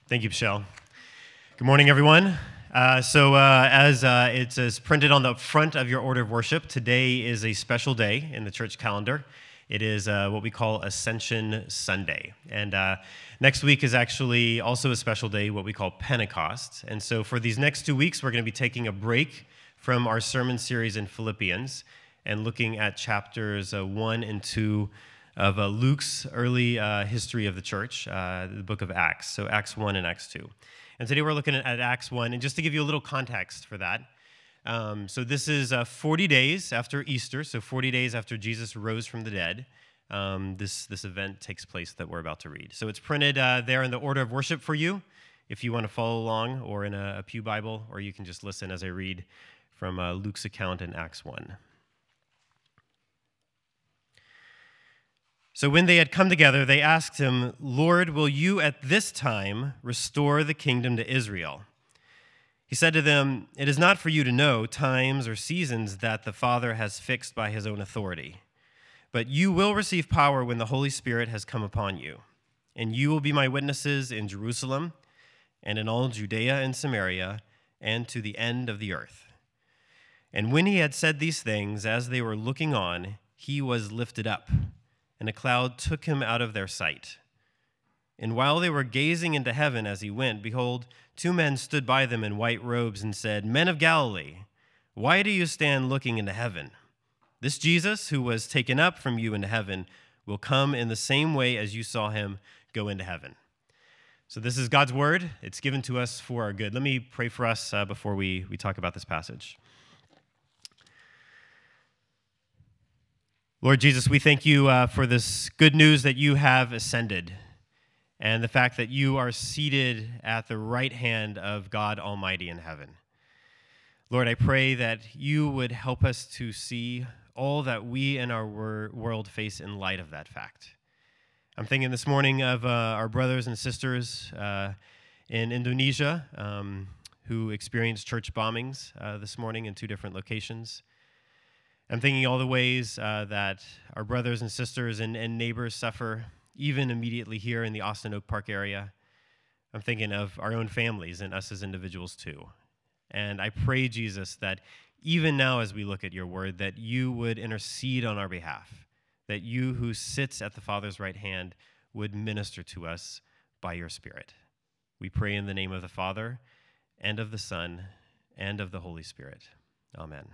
Thank you, Michelle. Good morning, everyone. As it is printed on the front of your order of worship, today is a special day in the church calendar. It is what we call Ascension Sunday. And next week is actually also a special day, what we call Pentecost. And so for these next 2 weeks, we're going to be taking a break from our sermon series in Philippians and looking at chapters 1 and 2 of Luke's early history of the church, the book of Acts, so Acts 1 and Acts 2. And today we're looking at Acts 1, and just to give you a little context for that, so this is 40 days after Easter, so 40 days after Jesus rose from the dead. This event takes place that we're about to read. So it's printed there in the order of worship for you, if you want to follow along, or in a Pew Bible, or you can just listen as I read from Luke's account in Acts 1. So when they had come together, they asked him, "Lord, will you at this time restore the kingdom to Israel?" He said to them, "It is not for you to know times or seasons that the Father has fixed by his own authority. But you will receive power when the Holy Spirit has come upon you. And you will be my witnesses in Jerusalem and in all Judea and Samaria and to the end of the earth." And when he had said these things, as they were looking on, he was lifted up, and a cloud took him out of their sight. And while they were gazing into heaven as he went, behold, 2 men stood by them in white robes and said, "Men of Galilee, why do you stand looking into heaven? This Jesus, who was taken up from you into heaven, will come in the same way as you saw him go into heaven." So this is God's word. It's given to us for our good. Let me pray for us before we talk about this passage. Lord Jesus, we thank you for this good news that you have ascended and the fact that you are seated at the right hand of God Almighty in heaven. Lord, I pray that you would help us to see all that we in our world face in light of that fact. I'm thinking this morning of our brothers and sisters in Indonesia who experienced church bombings this morning in 2 different locations. I'm thinking all the ways that our brothers and sisters and neighbors suffer, even immediately here in the Austin Oak Park area. I'm thinking of our own families and us as individuals too. And I pray, Jesus, that even now as we look at your word, that you would intercede on our behalf, that you who sits at the Father's right hand would minister to us by your Spirit. We pray in the name of the Father, and of the Son, and of the Holy Spirit. Amen.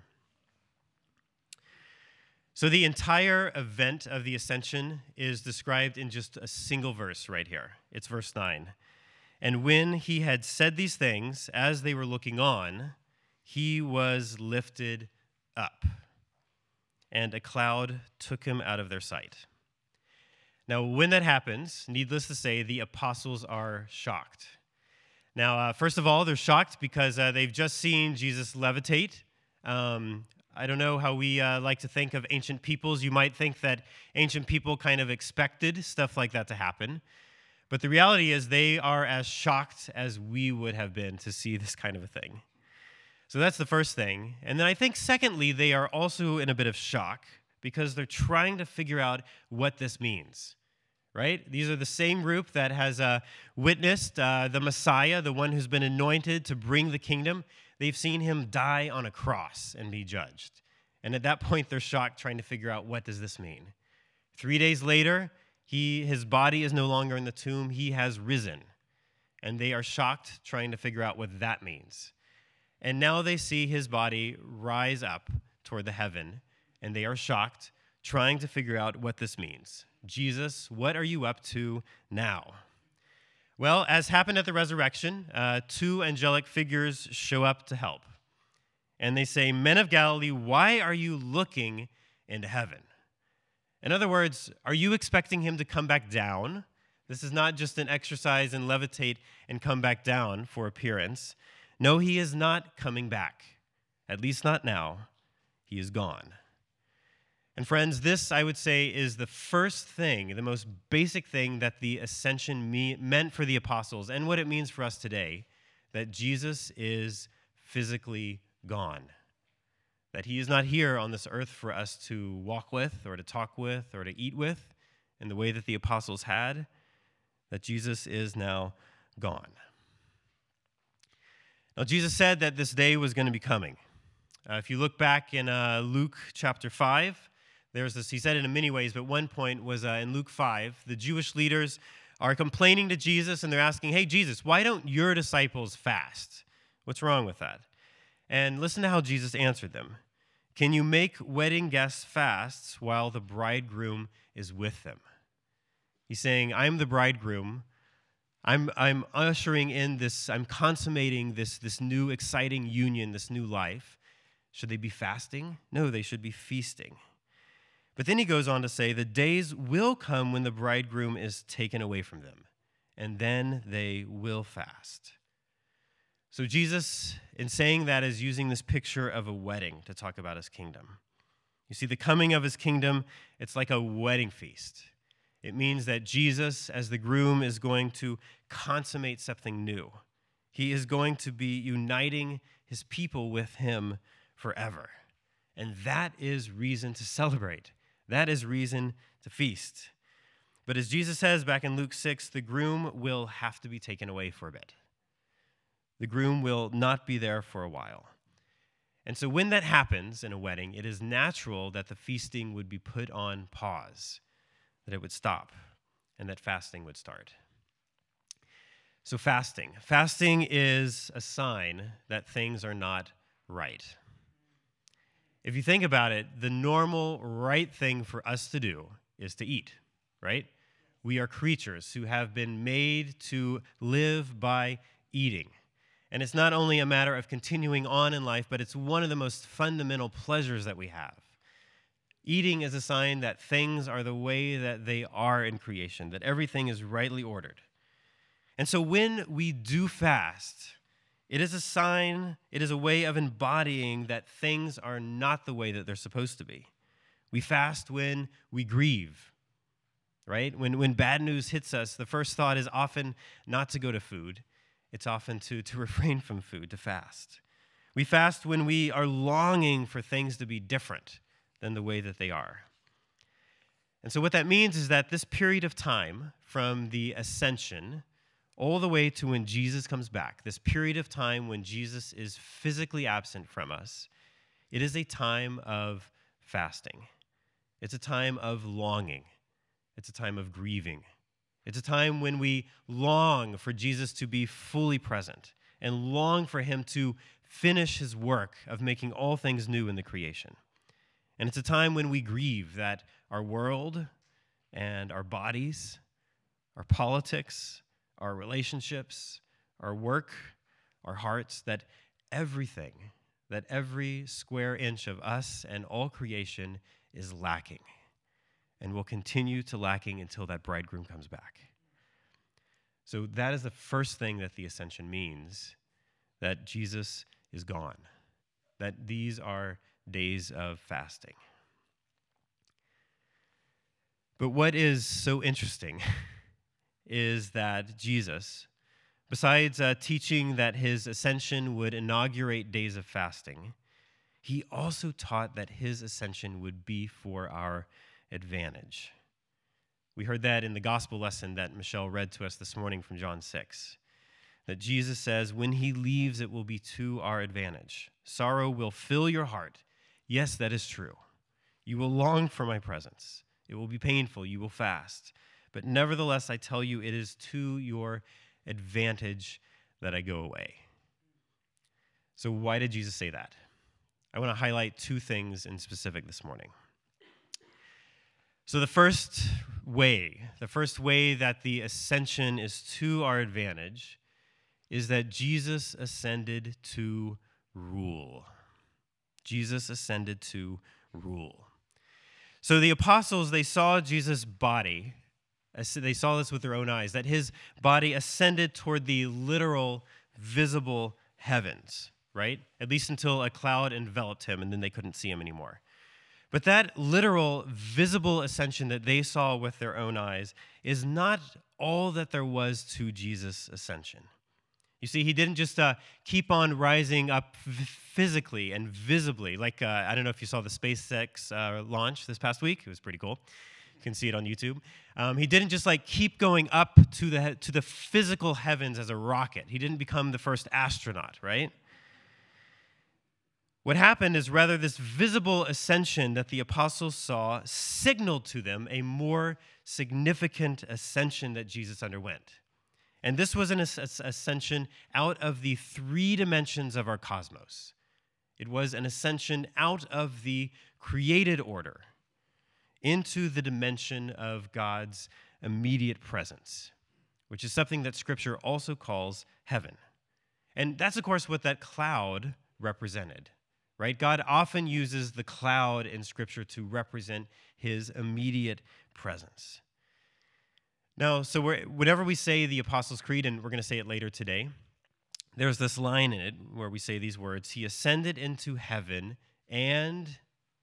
So the entire event of the ascension is described in just a single verse right here. It's verse 9. And when he had said these things, as they were looking on, he was lifted up, and a cloud took him out of their sight. Now, when that happens, needless to say, the apostles are shocked. Now, first of all, they're shocked because they've just seen Jesus levitate. I don't know how we like to think of ancient peoples. You might think that ancient people kind of expected stuff like that to happen. But the reality is they are as shocked as we would have been to see this kind of a thing. So that's the first thing. And then I think secondly, they are also in a bit of shock because they're trying to figure out what this means, right? These are the same group that has witnessed the Messiah, the one who's been anointed to bring the kingdom. They've seen him die on a cross and be judged. And at that point, they're shocked, trying to figure out, what does this mean? 3 days later, his body is no longer in the tomb. He has risen. And they are shocked, trying to figure out what that means. And now they see his body rise up toward the heaven, and they are shocked, trying to figure out what this means. Jesus, what are you up to now? Well, as happened at the resurrection, 2 angelic figures show up to help. And they say, "Men of Galilee, why are you looking into heaven?" In other words, are you expecting him to come back down? This is not just an exercise in levitate and come back down for appearance. No, he is not coming back. At least not now. He is gone. And friends, this, I would say, is the first thing, the most basic thing that the ascension meant for the apostles and what it means for us today, that Jesus is physically gone. That he is not here on this earth for us to walk with or to talk with or to eat with in the way that the apostles had, that Jesus is now gone. Now, Jesus said that this day was going to be coming. If you look back in Luke chapter 5, there's this, he said it in many ways, but one point was in Luke 5, the Jewish leaders are complaining to Jesus, and they're asking, hey, Jesus, why don't your disciples fast? What's wrong with that? And listen to how Jesus answered them. Can you make wedding guests fast while the bridegroom is with them? He's saying, I'm the bridegroom. I'm ushering in this, I'm consummating this new exciting union, this new life. Should they be fasting? No, they should be feasting. But then he goes on to say, the days will come when the bridegroom is taken away from them, and then they will fast. So Jesus, in saying that, is using this picture of a wedding to talk about his kingdom. You see, the coming of his kingdom, it's like a wedding feast. It means that Jesus, as the groom, is going to consummate something new. He is going to be uniting his people with him forever. And that is reason to celebrate. That is reason to feast. But as Jesus says back in Luke 6, the groom will have to be taken away for a bit. The groom will not be there for a while. And so when that happens in a wedding, it is natural that the feasting would be put on pause, that it would stop, and that fasting would start. So fasting. Fasting is a sign that things are not right. If you think about it, the normal right thing for us to do is to eat, right? We are creatures who have been made to live by eating. And it's not only a matter of continuing on in life, but it's one of the most fundamental pleasures that we have. Eating is a sign that things are the way that they are in creation, that everything is rightly ordered. And so when we do fast, it is a sign, it is a way of embodying that things are not the way that they're supposed to be. We fast when we grieve, right? When bad news hits us, the first thought is often not to go to food. It's often to refrain from food, to fast. We fast when we are longing for things to be different than the way that they are. And so what that means is that this period of time from the ascension all the way to when Jesus comes back, this period of time when Jesus is physically absent from us, it is a time of fasting. It's a time of longing. It's a time of grieving. It's a time when we long for Jesus to be fully present and long for him to finish his work of making all things new in the creation. And it's a time when we grieve that our world and our bodies, our politics, our relationships, our work, our hearts, that everything, that every square inch of us and all creation is lacking and will continue to lacking until that bridegroom comes back. So that is the first thing that the ascension means, that Jesus is gone, that these are days of fasting. But what is so interesting is that Jesus, besides teaching that his ascension would inaugurate days of fasting, he also taught that his ascension would be for our advantage. We heard that in the gospel lesson that Michelle read to us this morning from John 6, that Jesus says, when he leaves, it will be to our advantage. Sorrow will fill your heart. Yes, that is true. You will long for my presence. It will be painful. You will fast. But nevertheless, I tell you, it is to your advantage that I go away. So why did Jesus say that? I want to highlight two things in specific this morning. So the first way that the ascension is to our advantage is that Jesus ascended to rule. Jesus ascended to rule. So the apostles, they saw Jesus' body. They saw this with their own eyes, that his body ascended toward the literal, visible heavens, right? At least until a cloud enveloped him, and then they couldn't see him anymore. But that literal, visible ascension that they saw with their own eyes is not all that there was to Jesus' ascension. You see, he didn't just keep on rising up physically and visibly. Like, I don't know if you saw the SpaceX launch this past week. It was pretty cool. can see it on YouTube. He didn't just like keep going up to the physical heavens as a rocket. He didn't become the first astronaut, right? What happened is rather this visible ascension that the apostles saw signaled to them a more significant ascension that Jesus underwent. And this was an ascension out of the three dimensions of our cosmos. It was an ascension out of the created order into the dimension of God's immediate presence, which is something that Scripture also calls heaven. And that's, of course, what that cloud represented, right? God often uses the cloud in Scripture to represent his immediate presence. Now, so whenever we say the Apostles' Creed, and we're going to say it later today, there's this line in it where we say these words, he ascended into heaven and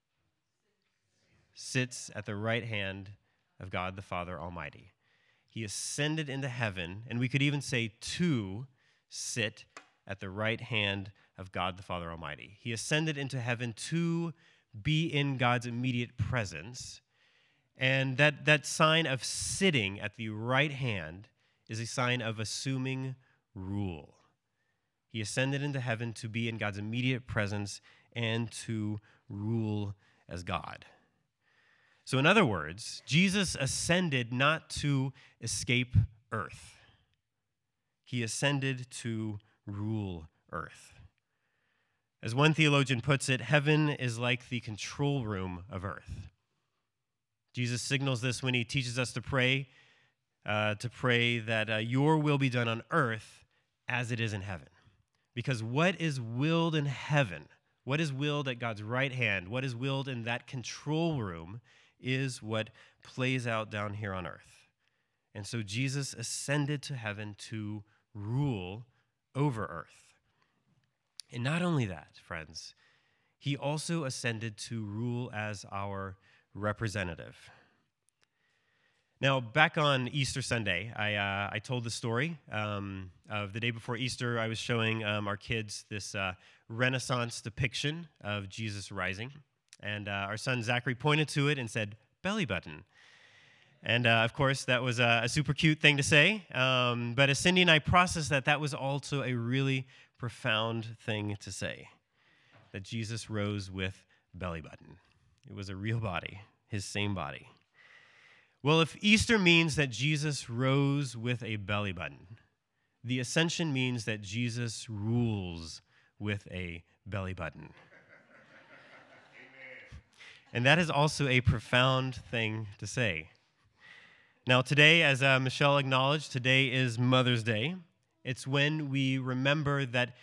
sits at the right hand of God the Father Almighty. He ascended into heaven, and we could even say to sit at the right hand of God the Father Almighty. He ascended into heaven to be in God's immediate presence. And that sign of sitting at the right hand is a sign of assuming rule. He ascended into heaven to be in God's immediate presence and to rule as God. So in other words, Jesus ascended not to escape earth. He ascended to rule earth. As one theologian puts it, heaven is like the control room of earth. Jesus signals this when he teaches us to pray that your will be done on earth as it is in heaven. Because what is willed in heaven, what is willed at God's right hand, what is willed in that control room is what plays out down here on earth. And so Jesus ascended to heaven to rule over earth. And not only that, friends, he also ascended to rule as our representative. Now, back on Easter Sunday, I told the story of the day before Easter. I was showing our kids this Renaissance depiction of Jesus rising. And our son Zachary pointed to it and said, belly button. And of course, that was a super cute thing to say. But as Cindy and I processed that was also a really profound thing to say, that Jesus rose with belly button. It was a real body, his same body. Well, if Easter means that Jesus rose with a belly button, the ascension means that Jesus rules with a belly button. And that is also a profound thing to say. Now, today, as Michelle acknowledged, today is Mother's Day. It's when we remember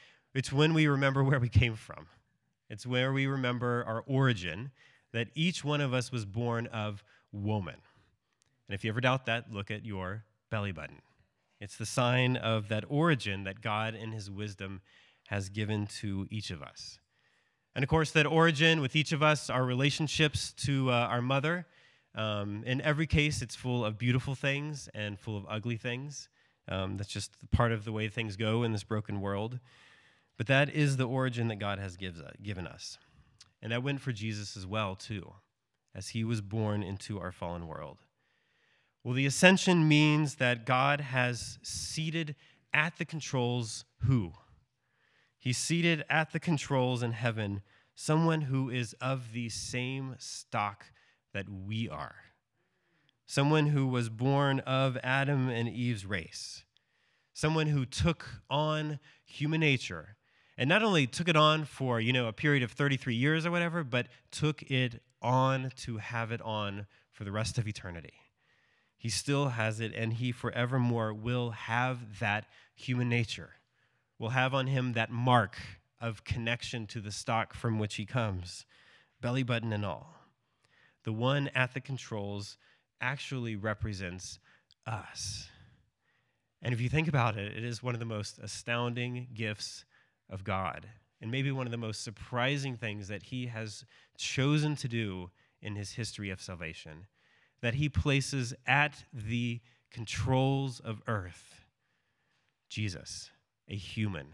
where we came from. It's where we remember our origin, that each one of us was born of woman. And if you ever doubt that, look at your belly button. It's the sign of that origin that God in his wisdom has given to each of us. And of course, that origin with each of us, our relationships to our mother, in every case, it's full of beautiful things and full of ugly things. That's just part of the way things go in this broken world. But that is the origin that God has given us. And that went for Jesus as well, too, as he was born into our fallen world. Well, the ascension means that God has seated at the controls who? He's seated at the controls in heaven, someone who is of the same stock that we are. Someone who was born of Adam and Eve's race. Someone who took on human nature. And not only took it on for, a period of 33 years or whatever, but took it on to have it on for the rest of eternity. He still has it, and he forevermore will have that human nature. Will have on him that mark of connection to the stock from which he comes, belly button and all. The one at the controls actually represents us. And if you think about it, it is one of the most astounding gifts of God, and maybe one of the most surprising things that he has chosen to do in his history of salvation, that he places at the controls of earth Jesus, a human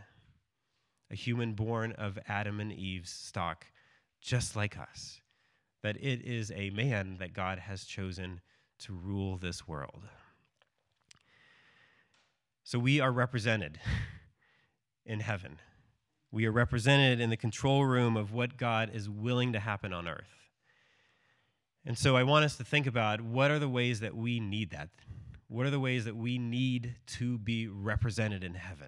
born of Adam and Eve's stock, just like us, that it is a man that God has chosen to rule this world. So we are represented in heaven. We are represented in the control room of what God is willing to happen on earth. And so I want us to think about what are the ways that we need that? What are the ways that we need to be represented in heaven?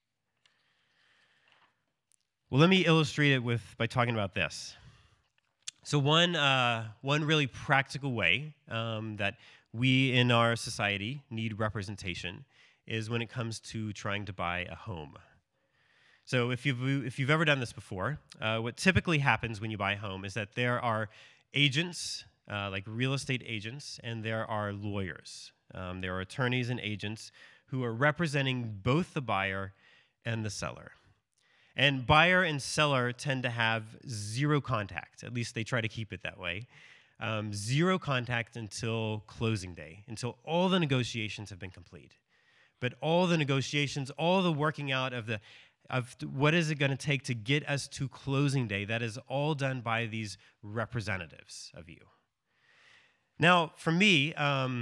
Well, let me illustrate it by talking about this. So one really practical way that we in our society need representation is when it comes to trying to buy a home. So if you've ever done this before, what typically happens when you buy a home is that there are agents, like real estate agents, and there are lawyers. There are attorneys and agents who are representing both the buyer and the seller. And buyer and seller tend to have zero contact. At least they try to keep it that way. Zero contact until closing day, until all the negotiations have been complete. But all the negotiations, all the working out of what is it going to take to get us to closing day, that is all done by these representatives of you. Now, for me,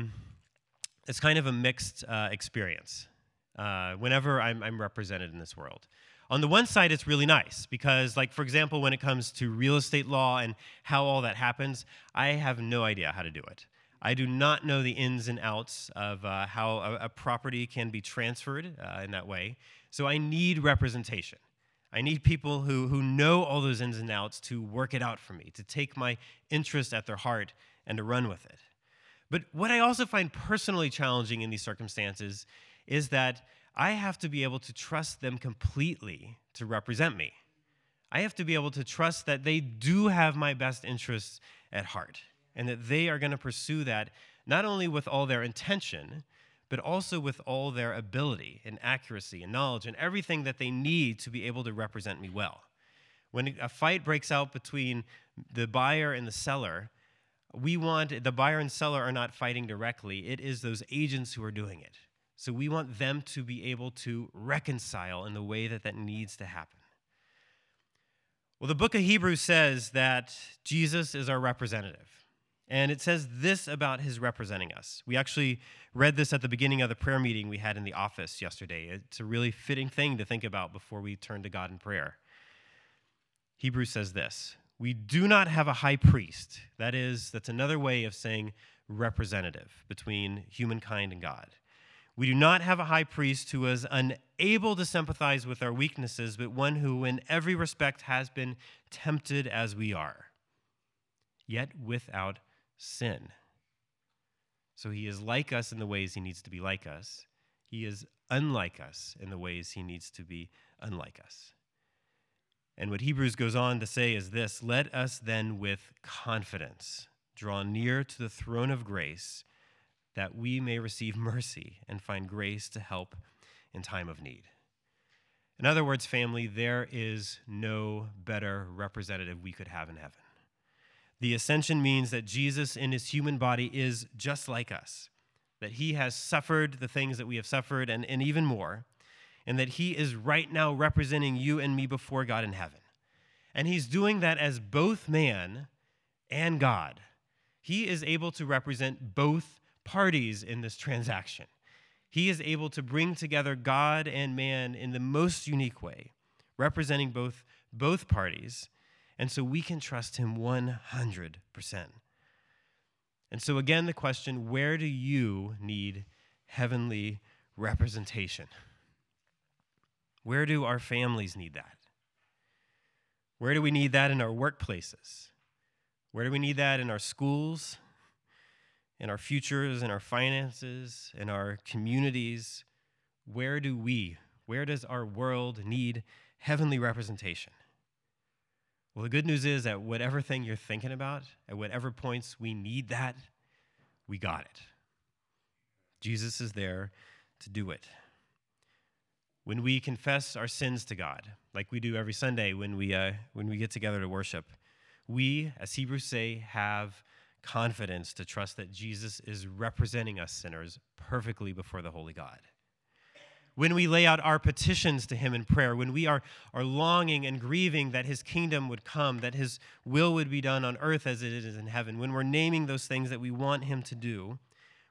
it's kind of a mixed experience whenever I'm represented in this world. On the one side, it's really nice because, like, for example, when it comes to real estate law and how all that happens, I have no idea how to do it. I do not know the ins and outs of how a property can be transferred in that way. So I need representation. I need people who know all those ins and outs to work it out for me, to take my interest at their heart and to run with it. But what I also find personally challenging in these circumstances is that I have to be able to trust them completely to represent me. I have to be able to trust that they do have my best interests at heart and that they are going to pursue that not only with all their intention, but also with all their ability and accuracy and knowledge and everything that they need to be able to represent me well. When a fight breaks out between the buyer and the seller, the buyer and seller are not fighting directly. It is those agents who are doing it. So we want them to be able to reconcile in the way that needs to happen. Well, the book of Hebrews says that Jesus is our representative. And it says this about his representing us. We actually read this at the beginning of the prayer meeting we had in the office yesterday. It's a really fitting thing to think about before we turn to God in prayer. Hebrews says this: we do not have a high priest. That's another way of saying representative between humankind and God. We do not have a high priest who is unable to sympathize with our weaknesses, but one who in every respect has been tempted as we are, yet without sin. So he is like us in the ways he needs to be like us. He is unlike us in the ways he needs to be unlike us. And what Hebrews goes on to say is this: let us then with confidence draw near to the throne of grace, that we may receive mercy and find grace to help in time of need. In other words, family, there is no better representative we could have in heaven. The ascension means that Jesus in his human body is just like us, that he has suffered the things that we have suffered and even more, and that he is right now representing you and me before God in heaven. And he's doing that as both man and God. He is able to represent both parties in this transaction. He is able to bring together God and man in the most unique way, representing both parties, and so we can trust him 100%. And so again, the question: where do you need heavenly representation? Where do our families need that? Where do we need that in our workplaces? Where do we need that in our schools, in our futures, in our finances, in our communities? Where does our world need heavenly representation? Well, the good news is at whatever thing you're thinking about, at whatever points we need that, we got it. Jesus is there to do it. When we confess our sins to God, like we do every Sunday when we get together to worship, we, as Hebrews say, have confidence to trust that Jesus is representing us sinners perfectly before the holy God. When we lay out our petitions to him in prayer, when we are longing and grieving that his kingdom would come, that his will would be done on earth as it is in heaven, when we're naming those things that we want him to do,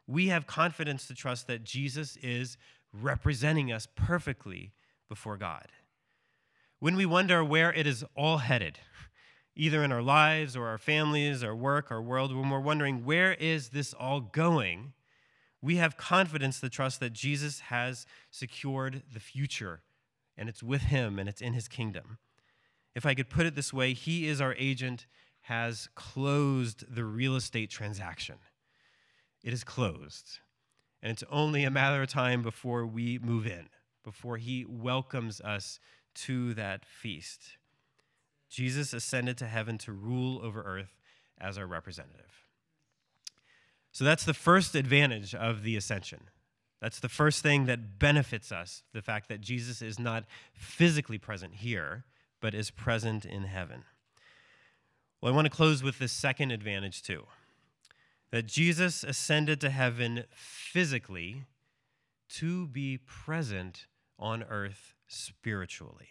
we have confidence to trust that Jesus is representing us perfectly before God. When we wonder where it is all headed, either in our lives or our families, our work, our world, when we're wondering where is this all going, we have confidence to trust that Jesus has secured the future, and it's with him and it's in his kingdom. If I could put it this way, he is our agent, has closed the real estate transaction. It is closed. And it's only a matter of time before we move in, before he welcomes us to that feast. Jesus ascended to heaven to rule over earth as our representative. So that's the first advantage of the ascension. That's the first thing that benefits us, the fact that Jesus is not physically present here, but is present in heaven. Well, I want to close with this second advantage too, that Jesus ascended to heaven physically to be present on earth spiritually.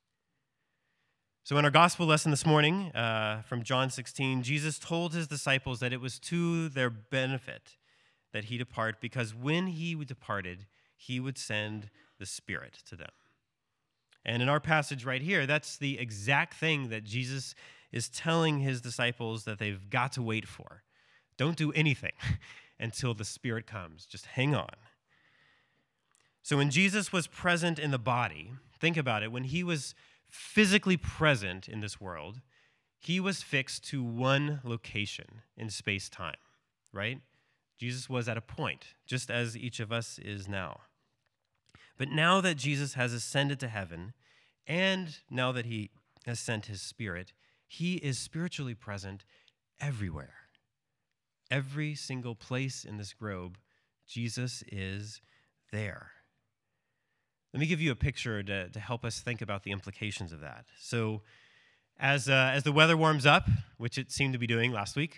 So in our gospel lesson this morning from John 16, Jesus told his disciples that it was to their benefit that he depart, because when he departed, he would send the Spirit to them. And in our passage right here, that's the exact thing that Jesus is telling his disciples that they've got to wait for. Don't do anything until the Spirit comes. Just hang on. So when Jesus was present in the body, think about it, when he was physically present in this world, he was fixed to one location in space-time, right? Jesus was at a point, just as each of us is now. But now that Jesus has ascended to heaven, and now that he has sent his Spirit, he is spiritually present everywhere. Every single place in this globe, Jesus is there. Let me give you a picture to help us think about the implications of that. So as the weather warms up, which it seemed to be doing last week,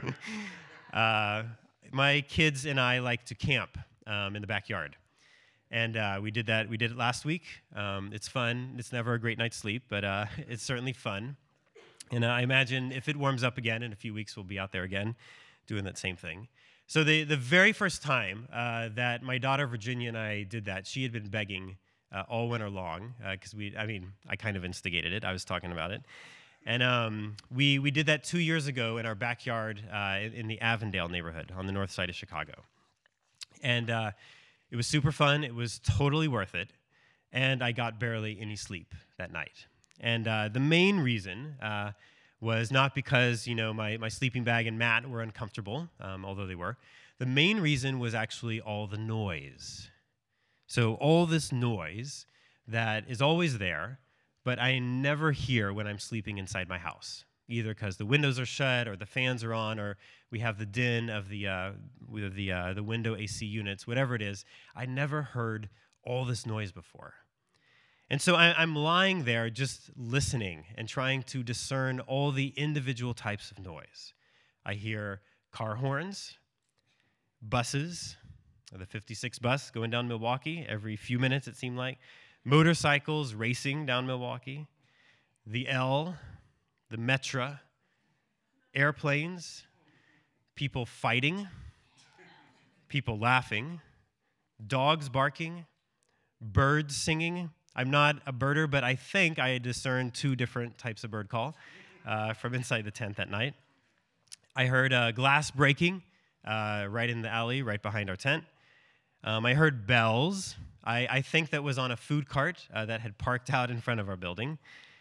my kids and I like to camp in the backyard. And we did that. We did it last week. It's fun. It's never a great night's sleep, but it's certainly fun. And I imagine if it warms up again in a few weeks, we'll be out there again doing that same thing. So the very first time that my daughter Virginia and I did that, she had been begging all winter long because I kind of instigated it. I was talking about it. And we did that 2 years ago in our backyard in the Avondale neighborhood on the north side of Chicago. And it was super fun. It was totally worth it. And I got barely any sleep that night. And the main reason was not because, my sleeping bag and mat were uncomfortable, although they were. The main reason was actually all the noise. So all this noise that is always there, but I never hear when I'm sleeping inside my house, either because the windows are shut or the fans are on or we have the din of the window AC units, whatever it is. I never heard all this noise before. And so I'm lying there just listening and trying to discern all the individual types of noise. I hear car horns, buses, the 56 bus going down Milwaukee every few minutes, it seemed like, motorcycles racing down Milwaukee, the L, the Metra, airplanes, people fighting, people laughing, dogs barking, birds singing. I'm not a birder, but I think I discerned 2 different types of bird call from inside the tent that night. I heard glass breaking right in the alley, right behind our tent. I heard bells. I think that was on a food cart that had parked out in front of our building.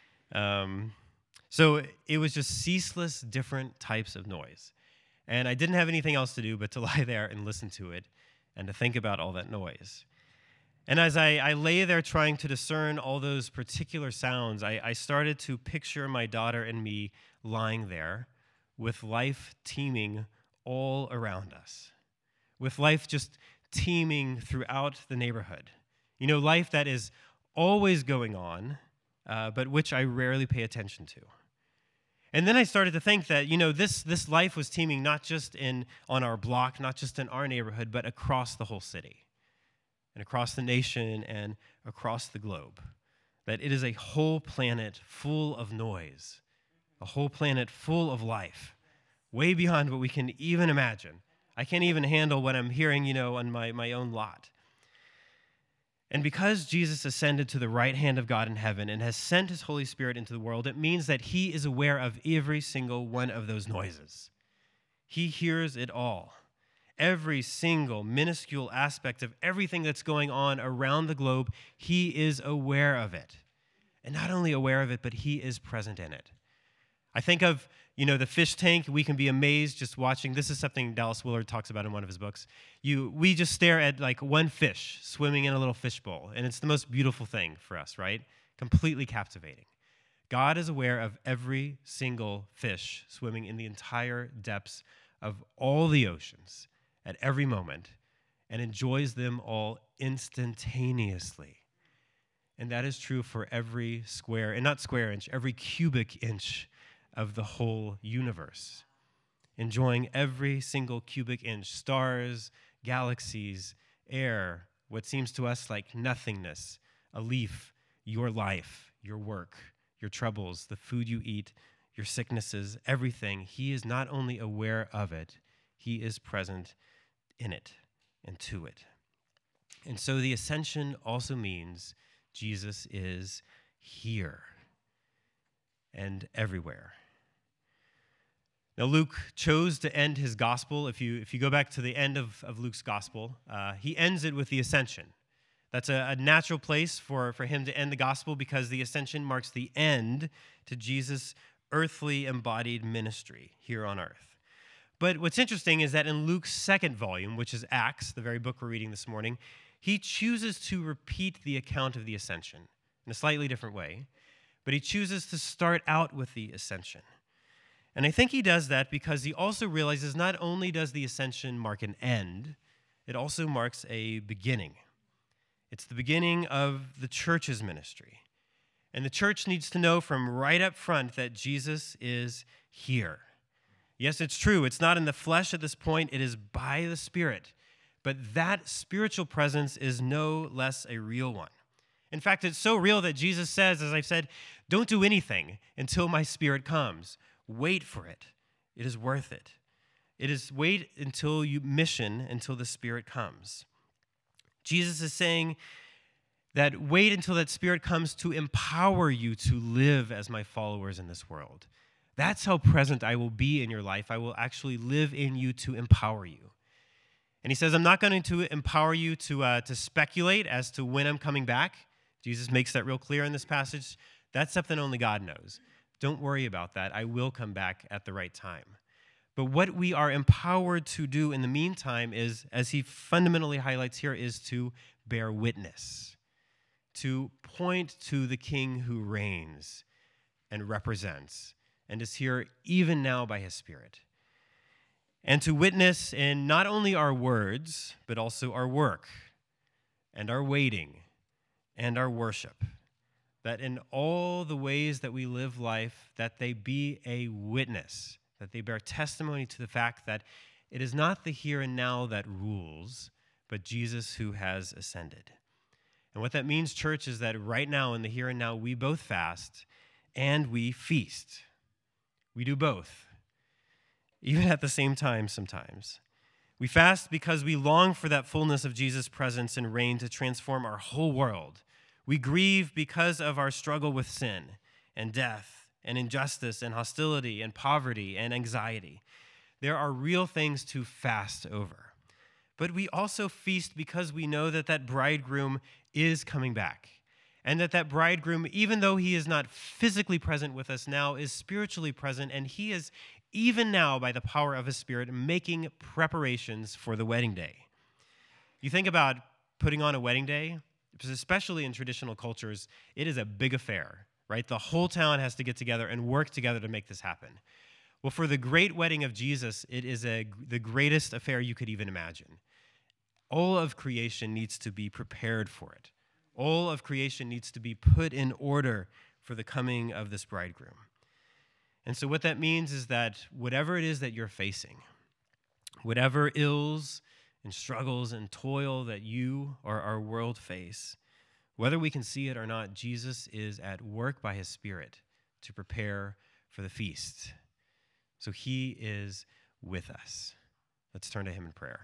So it was just ceaseless different types of noise. And I didn't have anything else to do but to lie there and listen to it and to think about all that noise. And as I lay there trying to discern all those particular sounds, I started to picture my daughter and me lying there with life teeming all around us, with life just teeming throughout the neighborhood. Life that is always going on, but which I rarely pay attention to. And then I started to think that, this life was teeming not just on our block, not just in our neighborhood, but across the whole city and across the nation and across the globe. That it is a whole planet full of noise, a whole planet full of life, way beyond what we can even imagine. I can't even handle what I'm hearing, on my own lot. And because Jesus ascended to the right hand of God in heaven and has sent his Holy Spirit into the world, it means that he is aware of every single one of those noises. He hears it all. Every single minuscule aspect of everything that's going on around the globe, he is aware of it. And not only aware of it, but he is present in it. I think of, the fish tank. We can be amazed just watching. This is something Dallas Willard talks about in one of his books. We just stare at like one fish swimming in a little fishbowl, and it's the most beautiful thing for us, right? Completely captivating. God is aware of every single fish swimming in the entire depths of all the oceans at every moment and enjoys them all instantaneously. And that is true for every square, and not square inch, every cubic inch of the whole universe, enjoying every single cubic inch, stars, galaxies, air, what seems to us like nothingness, a leaf, your life, your work, your troubles, the food you eat, your sicknesses, everything. He is not only aware of it, he is present in it and to it. And so the ascension also means Jesus is here and everywhere. Now, Luke chose to end his gospel. If you go back to the end of Luke's gospel, he ends it with the ascension. That's a natural place for him to end the gospel because the ascension marks the end to Jesus' earthly embodied ministry here on earth. But what's interesting is that in Luke's second volume, which is Acts, the very book we're reading this morning, he chooses to repeat the account of the ascension in a slightly different way, but he chooses to start out with the ascension. And I think he does that because he also realizes not only does the ascension mark an end, it also marks a beginning. It's the beginning of the church's ministry. And the church needs to know from right up front that Jesus is here. Yes, it's true. It's not in the flesh at this point. It is by the Spirit. But that spiritual presence is no less a real one. In fact, it's so real that Jesus says, as I've said, don't do anything until my Spirit comes. Wait for it. It is worth it. It is wait until the Spirit comes. Jesus is saying that wait until that Spirit comes to empower you to live as my followers in this world. That's how present I will be in your life. I will actually live in you to empower you. And he says, I'm not going to empower you to speculate as to when I'm coming back. Jesus makes that real clear in this passage. That's something only God knows. Don't worry about that. I will come back at the right time. But what we are empowered to do in the meantime is, as he fundamentally highlights here, is to bear witness, to point to the King who reigns and represents and is here even now by his Spirit. And to witness in not only our words, but also our work and our waiting and our worship. That in all the ways that we live life, that they be a witness, that they bear testimony to the fact that it is not the here and now that rules, but Jesus who has ascended. And what that means, church, is that right now in the here and now, we both fast and we feast. We do both, even at the same time sometimes. We fast because we long for that fullness of Jesus' presence and reign to transform our whole world. We grieve because of our struggle with sin and death and injustice and hostility and poverty and anxiety. There are real things to fast over. But we also feast because we know that that bridegroom is coming back. And that bridegroom, even though he is not physically present with us now, is spiritually present. And he is, even now, by the power of his Spirit, making preparations for the wedding day. You think about putting on a wedding day, especially in traditional cultures, it is a big affair, right? The whole town has to get together and work together to make this happen. Well, for the great wedding of Jesus, it is the greatest affair you could even imagine. All of creation needs to be prepared for it. All of creation needs to be put in order for the coming of this bridegroom. And so what that means is that whatever it is that you're facing, whatever ills and struggles and toil that you or our world face, whether we can see it or not, Jesus is at work by his Spirit to prepare for the feast. So he is with us. Let's turn to him in prayer.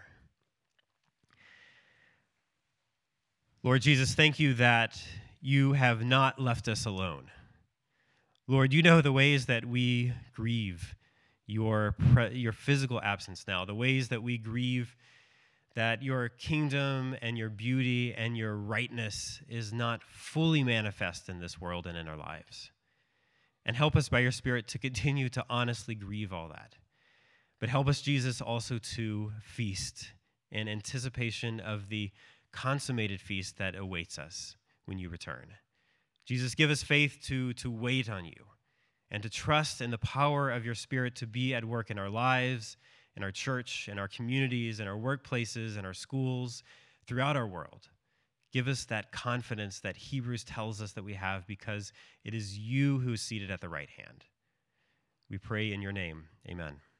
Lord Jesus, thank you that you have not left us alone. Lord, you know the ways that we grieve your physical absence now, the ways that we grieve that your kingdom and your beauty and your rightness is not fully manifest in this world and in our lives. And help us by your Spirit to continue to honestly grieve all that. But help us, Jesus, also to feast in anticipation of the consummated feast that awaits us when you return. Jesus, give us faith to wait on you and to trust in the power of your Spirit to be at work in our lives, in our church, in our communities, in our workplaces, in our schools, throughout our world. Give us that confidence that Hebrews tells us that we have because it is you who is seated at the right hand. We pray in your name. Amen.